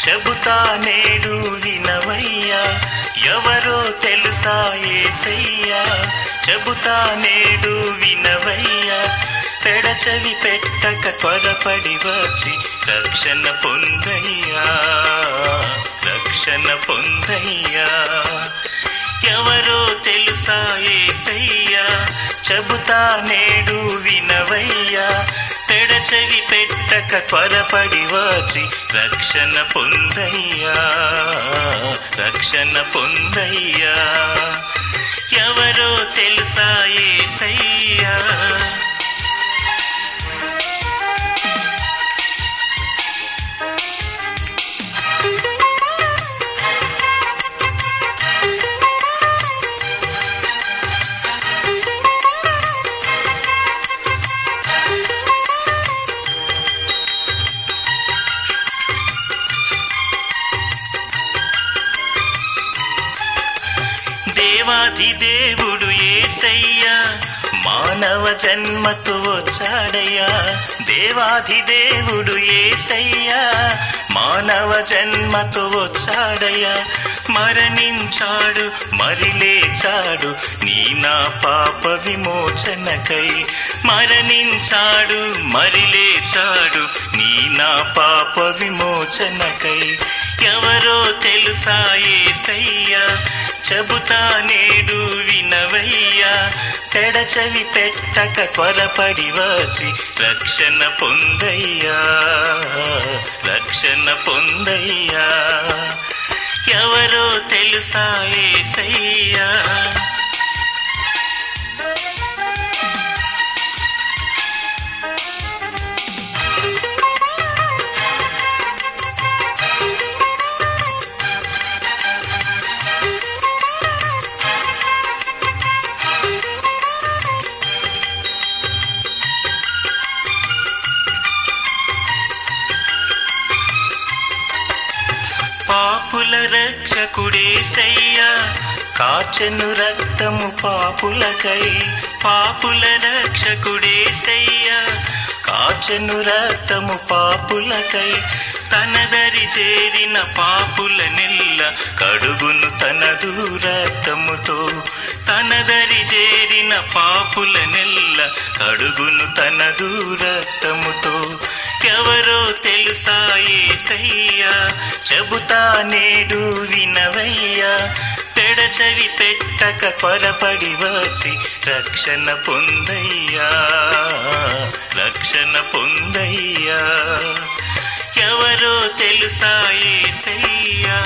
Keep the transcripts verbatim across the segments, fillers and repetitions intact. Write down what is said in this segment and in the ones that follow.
చెబుతా నేడు వినవయ్యా, ఎవరో తెలుసా యేసయ్యా. చెబుతా నేడు వినవయ్యా, పెడచవి పెట్టక త్వరపడి వచ్చి రక్షణ పొందయ్యా, రక్షణ పొందయ్యా. ఎవరో తెలుసా యేసయ్యా, చెబుతా నేడు వినవయ్యా, పెడచవి పెట్టక త్వరపడి వచ్చి రక్షణ పొందయ్యా, రక్షణ పొందయ్యా. ఎవరో తెలుసా యేసయ్యా. దేవాది దేవుడు యేసయ్యా, మానవ జన్మతో వచ్చాడయ్యా. దేవాది దేవుడు యేసయ్యా, మానవ జన్మతో వచ్చాడయ్యా. మరణించాడు మరి లేచాడు నీ నా పాప విమోచనకై. మరణించాడు మరి లేచాడు నీ నా పాప విమోచనకై. ఎవరో తెలుసా యేసయ్యా, చెబుతా నేడు వినవయ్యా, పెడచవి పెట్టక త్వరపడి వచ్చి రక్షణ పొందయ్యా, రక్షణ పొందయ్యా. ఎవరో తెలుసా యేసయ్యా. పాపుల రక్షకుడేసయ్యా, కాచెను రక్తము పాపులకై. పాపుల రక్షకుడేసయ్యా, కాచెను రక్తము పాపులకై. తనదరి చేరిన పాపుల నెల్ల కడుగును తనదు రక్తముతో. తనదరి చేరిన పాపుల నెల్ల కడుగును తనదు రక్తముతో. ఎవరో తెలుసా యేసయ్యా, చెబుతా నేడు వినవయ్యా, పెడచవి పెట్టక త్వరపడి వచ్చి రక్షణ పొందయ్యా, రక్షణ పొందయ్యా. ఎవరో తెలుసా యేసయ్యా.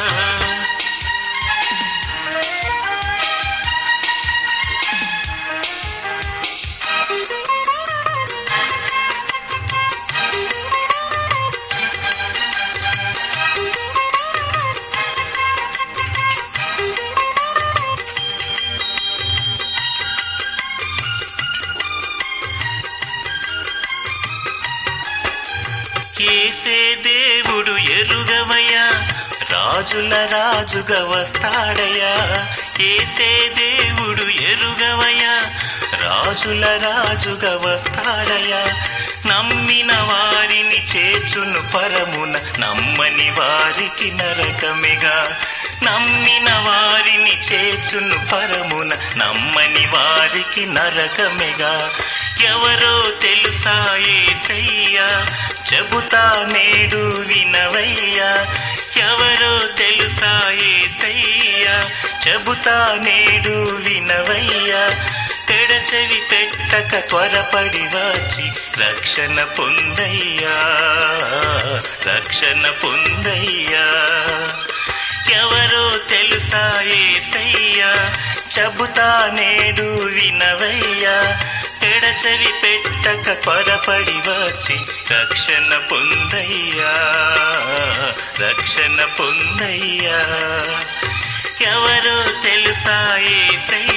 యేసే దేవుడు ఎరుగవయ్యా, రాజుల రాజుగా వస్తాడయ్యా. యేసే దేవుడు ఎరుగవయ్యా, రాజుల రాజుగా వస్తాడయ్యా. నమ్మిన వారిని చేర్చును పరమున, నమ్మని వారికి నరకమిగా. నమ్మిన వారిని చేర్చును పరమున, నమ్మని వారికి నరకమిగా. ఎవరో తెలుసా యేసయ్యా, చెబుతా నేడు వినవయ్యా, ఎవరో తెలుసా యేసయ్యా. చెబుతా నేడు వినవయ్యా, తెడచెవి పెట్టక త్వరపడి వచ్చి రక్షణ పొందయ్యా, రక్షణ పొందయ్యా. ఎవరో తెలుసా యేసయ్యా, చెబుతా నేడు వినవయ్యా, తెడచెవి పెట్టక త్వరపడి వచ్చి రక్షణ పొందయ్యా, రక్షణ పొందయ్యా. ఎవరో తెలుసా యేసయ్యా.